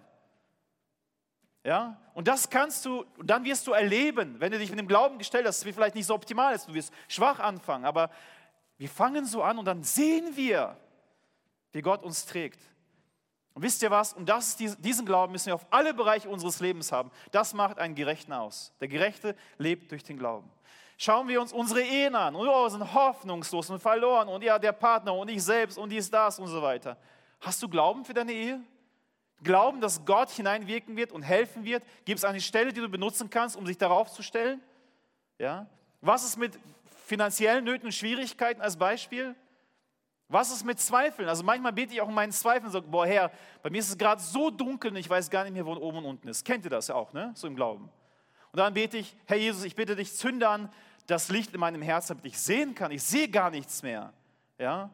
Ja? Und das kannst du, und dann wirst du erleben, wenn du dich mit dem Glauben gestellt hast, wie vielleicht nicht so optimal ist, du wirst schwach anfangen, aber wir fangen so an und dann sehen wir, wie Gott uns trägt. Und wisst ihr was? Und das, diesen Glauben müssen wir auf alle Bereiche unseres Lebens haben. Das macht einen Gerechten aus. Der Gerechte lebt durch den Glauben. Schauen wir uns unsere Ehen an und oh, sind hoffnungslos und verloren und ja, der Partner und ich selbst und dies, das und so weiter. Hast du Glauben für deine Ehe? Glauben, dass Gott hineinwirken wird und helfen wird? Gibt es eine Stelle, die du benutzen kannst, um dich darauf zu stellen? Ja? Was ist mit finanziellen Nöten und Schwierigkeiten als Beispiel? Was ist mit Zweifeln? Also manchmal bete ich auch in meinen Zweifeln und sage, boah Herr, bei mir ist es gerade so dunkel und ich weiß gar nicht mehr, wo oben und unten ist. Kennt ihr das ja auch, ne? So im Glauben. Und dann bete ich, Herr Jesus, ich bitte dich, zünde an das Licht in meinem Herzen, damit ich sehen kann. Ich sehe gar nichts mehr. Ja?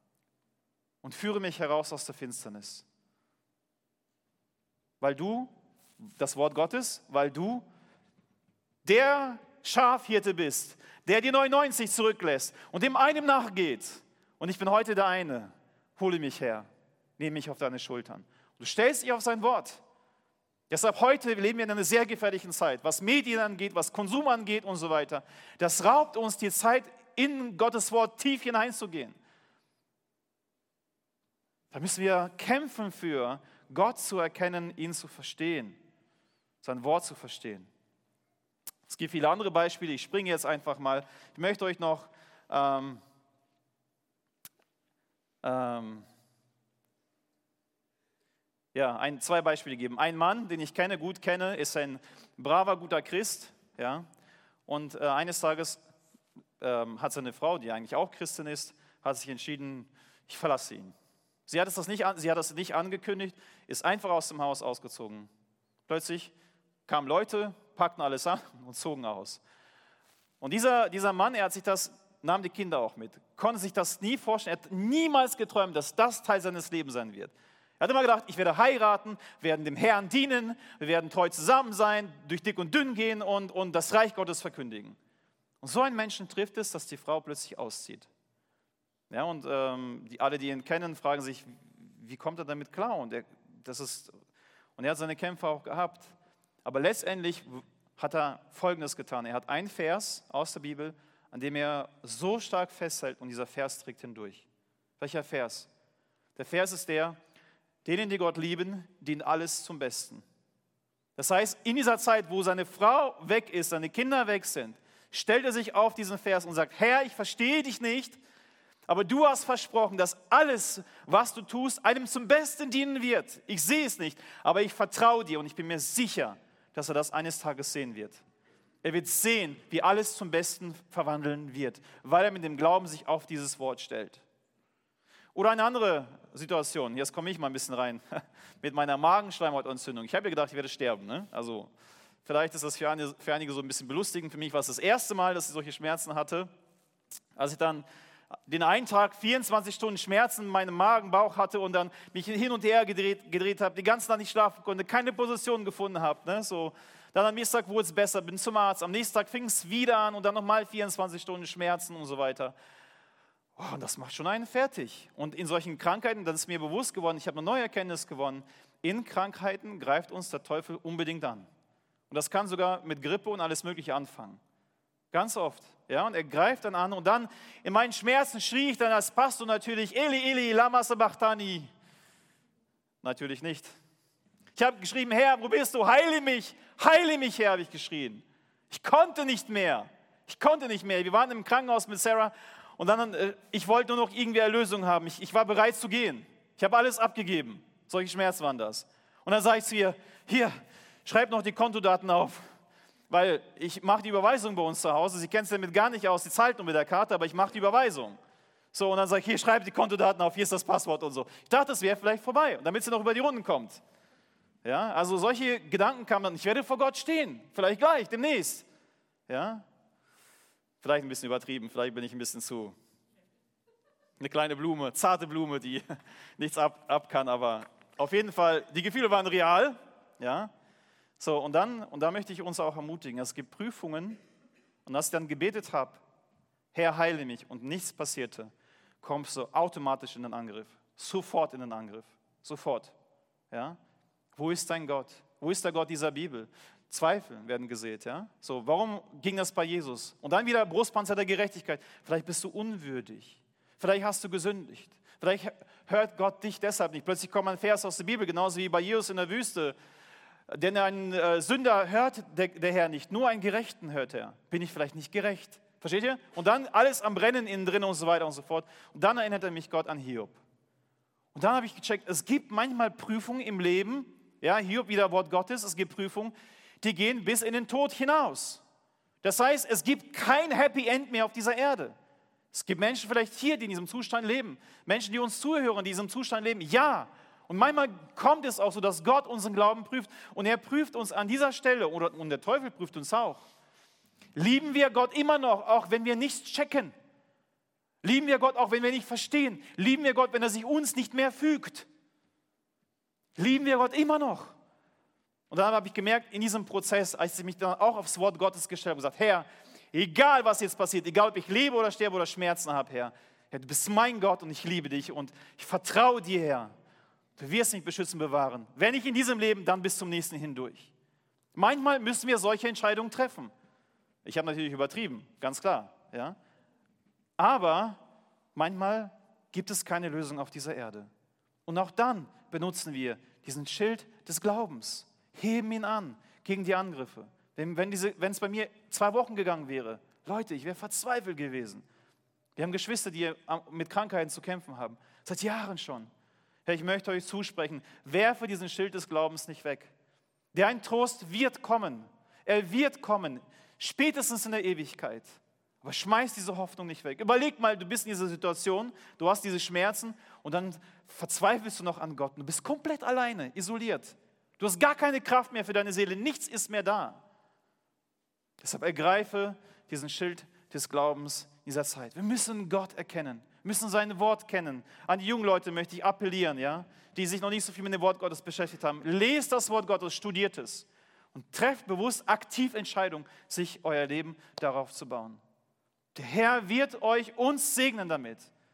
Und führe mich heraus aus der Finsternis. Weil du, das Wort Gottes, weil du der Schafhirte bist, der die neunundneunzig zurücklässt und dem einen nachgeht. Und ich bin heute der eine. Hole mich her. Nehme mich auf deine Schultern. Du stellst dich auf sein Wort. Deshalb heute leben wir in einer sehr gefährlichen Zeit, was Medien angeht, was Konsum angeht und so weiter. Das raubt uns die Zeit, in Gottes Wort tief hineinzugehen. Da müssen wir kämpfen für, Gott zu erkennen, ihn zu verstehen, sein Wort zu verstehen. Es gibt viele andere Beispiele, ich springe jetzt einfach mal. Ich möchte euch noch ähm, ähm, Ja, ein, zwei Beispiele geben. Ein Mann, den ich kenne, gut kenne, ist ein braver, guter Christ. Ja? Und äh, eines Tages ähm, hat seine Frau, die eigentlich auch Christin ist, hat sich entschieden, ich verlasse ihn. Sie hat, es das nicht, sie hat das nicht angekündigt, ist einfach aus dem Haus ausgezogen. Plötzlich kamen Leute, packten alles an und zogen aus. Und dieser, dieser Mann, er hat sich das, nahm die Kinder auch mit, konnte sich das nie vorstellen, er hat niemals geträumt, dass das Teil seines Lebens sein wird. Er hat immer gedacht, ich werde heiraten, wir werden dem Herrn dienen, wir werden treu zusammen sein, durch dick und dünn gehen und, und das Reich Gottes verkündigen. Und so einen Menschen trifft es, dass die Frau plötzlich auszieht. Ja, und ähm, die, alle, die ihn kennen, fragen sich, wie kommt er damit klar? Und er, das ist, und er hat seine Kämpfe auch gehabt. Aber letztendlich hat er Folgendes getan. Er hat einen Vers aus der Bibel, an dem er so stark festhält und dieser Vers trägt hindurch. Welcher Vers? Der Vers ist der, denen, die Gott lieben, dient alles zum Besten. Das heißt, in dieser Zeit, wo seine Frau weg ist, seine Kinder weg sind, stellt er sich auf diesen Vers und sagt, Herr, ich verstehe dich nicht, aber du hast versprochen, dass alles, was du tust, einem zum Besten dienen wird. Ich sehe es nicht, aber ich vertraue dir und ich bin mir sicher, dass er das eines Tages sehen wird. Er wird sehen, wie alles zum Besten verwandeln wird, weil er mit dem Glauben sich auf dieses Wort stellt. Oder eine andere Situation, jetzt komme ich mal ein bisschen rein, mit meiner Magenschleimhautentzündung. Ich habe ja gedacht, ich werde sterben. Ne? Also vielleicht ist das für einige, für einige so ein bisschen belustigend. Für mich war es das erste Mal, dass ich solche Schmerzen hatte. Als ich dann den einen Tag vierundzwanzig Stunden Schmerzen in meinem Magen, Bauch hatte und dann mich hin und her gedreht, gedreht habe, die ganze Nacht nicht schlafen konnte, keine Position gefunden habe. Ne? So, dann am nächsten Tag wurde es besser, bin zum Arzt. Am nächsten Tag fing es wieder an und dann nochmal vierundzwanzig Stunden Schmerzen und so weiter. Oh, und das macht schon einen fertig. Und in solchen Krankheiten, das ist mir bewusst geworden, ich habe eine neue Erkenntnis gewonnen, in Krankheiten greift uns der Teufel unbedingt an. Und das kann sogar mit Grippe und alles Mögliche anfangen. Ganz oft. Ja, und er greift dann an. Und dann in meinen Schmerzen schrie ich dann als Pastor natürlich, Eli, Eli, lama sabachthani. Natürlich nicht. Ich habe geschrieben, Herr, wo bist du? Heile mich, heile mich, Herr, habe ich geschrien. Ich konnte nicht mehr. Ich konnte nicht mehr. Wir waren im Krankenhaus mit Sarah und dann, äh, ich wollte nur noch irgendwie Erlösung haben. Ich, ich war bereit zu gehen. Ich habe alles abgegeben. Solche Schmerzen waren das. Und dann sage ich zu ihr, hier, schreib noch die Kontodaten auf. Weil ich mache die Überweisung bei uns zu Hause. Sie kennt es damit gar nicht aus, die zahlt nur mit der Karte, aber ich mache die Überweisung. So, und dann sage ich, hier, schreib die Kontodaten auf, hier ist das Passwort und so. Ich dachte, das wäre vielleicht vorbei, und damit sie noch über die Runden kommt. Ja, also solche Gedanken kamen dann, ich werde vor Gott stehen, vielleicht gleich, demnächst. Ja, vielleicht ein bisschen übertrieben, vielleicht bin ich ein bisschen zu, eine kleine Blume, zarte Blume, die nichts ab, ab kann, aber auf jeden Fall, die Gefühle waren real, ja. So, und dann, und da möchte ich uns auch ermutigen, es gibt Prüfungen, und als ich dann gebetet habe, Herr, heile mich, und nichts passierte, kommst du automatisch in den Angriff, sofort in den Angriff, sofort, ja. Wo ist dein Gott? Wo ist der Gott dieser Bibel? Zweifel werden gesät, ja. So, warum ging das bei Jesus? Und dann wieder Brustpanzer der Gerechtigkeit. Vielleicht bist du unwürdig, vielleicht hast du gesündigt, vielleicht hört Gott dich deshalb nicht. Plötzlich kommt ein Vers aus der Bibel, genauso wie bei Jesus in der Wüste. Denn einen äh, Sünder hört der, der Herr nicht, nur einen Gerechten hört er. Bin ich vielleicht nicht gerecht? Versteht ihr? Und dann alles am Brennen innen drin und so weiter und so fort. Und dann erinnert er mich Gott an Hiob. Und dann habe ich gecheckt, es gibt manchmal Prüfungen im Leben, ja, Hiob wieder Wort Gottes, es gibt Prüfungen, die gehen bis in den Tod hinaus. Das heißt, es gibt kein Happy End mehr auf dieser Erde. Es gibt Menschen vielleicht hier, die in diesem Zustand leben. Menschen, die uns zuhören, die in diesem Zustand leben. Ja. Und manchmal kommt es auch so, dass Gott unseren Glauben prüft. Und er prüft uns an dieser Stelle, oder, und der Teufel prüft uns auch. Lieben wir Gott immer noch, auch wenn wir nichts checken? Lieben wir Gott, auch wenn wir nicht verstehen? Lieben wir Gott, wenn er sich uns nicht mehr fügt? Lieben wir Gott immer noch? Und dann habe ich gemerkt, in diesem Prozess, als ich mich dann auch aufs Wort Gottes gestellt habe und gesagt, Herr, egal was jetzt passiert, egal ob ich lebe oder sterbe oder Schmerzen habe, Herr, Herr, du bist mein Gott und ich liebe dich und ich vertraue dir, Herr. Du wirst mich beschützen, bewahren. Wenn nicht in diesem Leben, dann bis zum nächsten hindurch. Manchmal müssen wir solche Entscheidungen treffen. Ich habe natürlich übertrieben, ganz klar. Ja? Aber manchmal gibt es keine Lösung auf dieser Erde. Und auch dann benutzen wir diesen Schild des Glaubens, heben ihn an gegen die Angriffe. Wenn, wenn, diese, wenn es bei mir zwei Wochen gegangen wäre, Leute, ich wäre verzweifelt gewesen. Wir haben Geschwister, die mit Krankheiten zu kämpfen haben, seit Jahren schon. Herr, ich möchte euch zusprechen, werfe diesen Schild des Glaubens nicht weg. Der ein Trost wird kommen. Er wird kommen, spätestens in der Ewigkeit. Aber schmeiß diese Hoffnung nicht weg. Überleg mal, du bist in dieser Situation, du hast diese Schmerzen und dann verzweifelst du noch an Gott. Du bist komplett alleine, isoliert. Du hast gar keine Kraft mehr für deine Seele, nichts ist mehr da. Deshalb ergreife diesen Schild des Glaubens in dieser Zeit. Wir müssen Gott erkennen. Wir müssen sein Wort kennen. An die jungen Leute möchte ich appellieren, ja, die sich noch nicht so viel mit dem Wort Gottes beschäftigt haben. Lest das Wort Gottes, studiert es und trefft bewusst aktiv Entscheidungen, sich euer Leben darauf zu bauen. Der Herr wird euch uns segnen damit.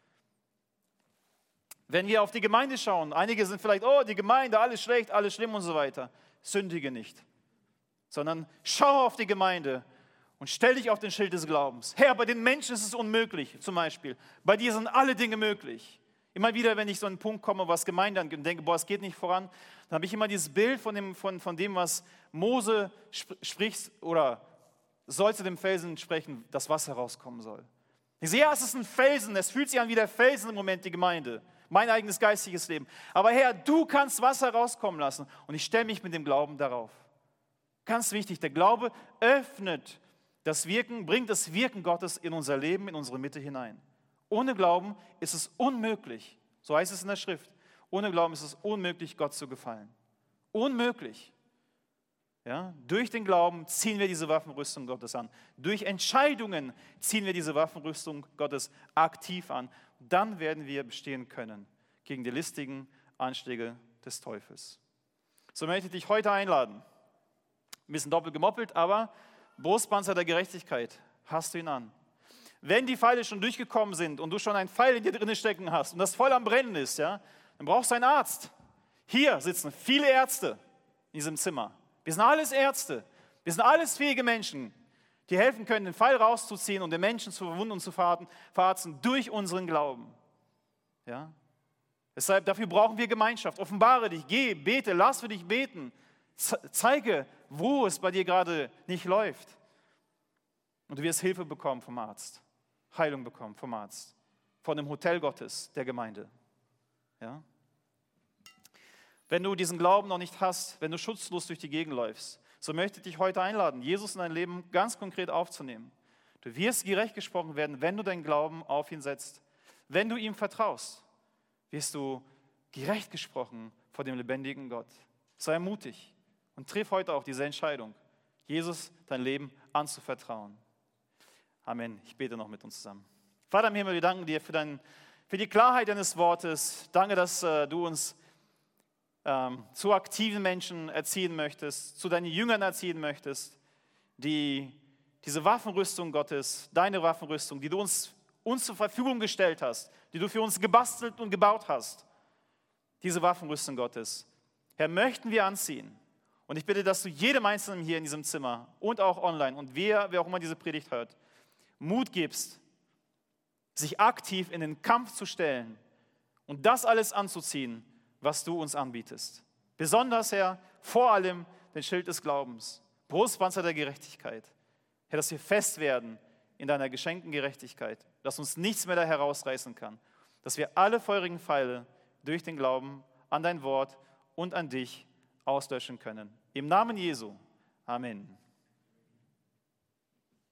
Wenn wir auf die Gemeinde schauen, einige sind vielleicht, oh, die Gemeinde, alles schlecht, alles schlimm und so weiter. Sündige nicht, sondern schau auf die Gemeinde und stell dich auf den Schild des Glaubens. Herr, bei den Menschen ist es unmöglich, zum Beispiel. Bei dir sind alle Dinge möglich. Immer wieder, wenn ich so an einen Punkt komme, was Gemeinde angeht und denke, boah, es geht nicht voran, dann habe ich immer dieses Bild von dem, von, von dem was Mose sp- spricht oder soll zu dem Felsen sprechen, das Wasser rauskommen soll. Ich sehe, ja, es ist ein Felsen, es fühlt sich an wie der Felsen im Moment, die Gemeinde. Mein eigenes geistiges Leben. Aber Herr, du kannst Wasser rauskommen lassen und ich stelle mich mit dem Glauben darauf. Ganz wichtig, der Glaube öffnet das Wirken, bringt das Wirken Gottes in unser Leben, in unsere Mitte hinein. Ohne Glauben ist es unmöglich, so heißt es in der Schrift, ohne Glauben ist es unmöglich, Gott zu gefallen. Unmöglich. Ja, durch den Glauben ziehen wir diese Waffenrüstung Gottes an. Durch Entscheidungen ziehen wir diese Waffenrüstung Gottes aktiv an. Dann werden wir bestehen können gegen die listigen Anschläge des Teufels. So möchte ich dich heute einladen. Ein bisschen doppelt gemoppelt, aber Brustpanzer der Gerechtigkeit, hast du ihn an. Wenn die Pfeile schon durchgekommen sind und du schon einen Pfeil in dir drin stecken hast und das voll am Brennen ist, ja, dann brauchst du einen Arzt. Hier sitzen viele Ärzte in diesem Zimmer. Wir sind alles Ärzte. Wir sind alles fähige Menschen, die helfen können, den Pfeil rauszuziehen und den Menschen zu verwunden und zu verharzen durch unseren Glauben. Ja? Deshalb, dafür brauchen wir Gemeinschaft. Offenbare dich, geh, bete, lass für dich beten. Zeige, wo es bei dir gerade nicht läuft. Und du wirst Hilfe bekommen vom Arzt, Heilung bekommen vom Arzt, von dem Hotel Gottes, der Gemeinde. Ja? Wenn du diesen Glauben noch nicht hast, wenn du schutzlos durch die Gegend läufst, so möchte ich dich heute einladen, Jesus in dein Leben ganz konkret aufzunehmen. Du wirst gerecht gesprochen werden, wenn du deinen Glauben auf ihn setzt. Wenn du ihm vertraust, wirst du gerecht gesprochen vor dem lebendigen Gott. Sei mutig und triff heute auch diese Entscheidung, Jesus dein Leben anzuvertrauen. Amen. Ich bete noch mit uns zusammen. Vater im Himmel, wir danken dir für, dein, für die Klarheit deines Wortes. Danke, dass äh, du uns ähm, zu aktiven Menschen erziehen möchtest, zu deinen Jüngern erziehen möchtest, die diese Waffenrüstung Gottes, deine Waffenrüstung, die du uns, uns zur Verfügung gestellt hast, die du für uns gebastelt und gebaut hast, diese Waffenrüstung Gottes, Herr, möchten wir anziehen. Und ich bitte, dass du jedem Einzelnen hier in diesem Zimmer und auch online und wer, wer auch immer diese Predigt hört, Mut gibst, sich aktiv in den Kampf zu stellen und das alles anzuziehen, was du uns anbietest. Besonders, Herr, vor allem den Schild des Glaubens, Brustpanzer der Gerechtigkeit. Herr, dass wir fest werden in deiner geschenkten Gerechtigkeit, dass uns nichts mehr da herausreißen kann, dass wir alle feurigen Pfeile durch den Glauben an dein Wort und an dich auslöschen können. Im Namen Jesu. Amen.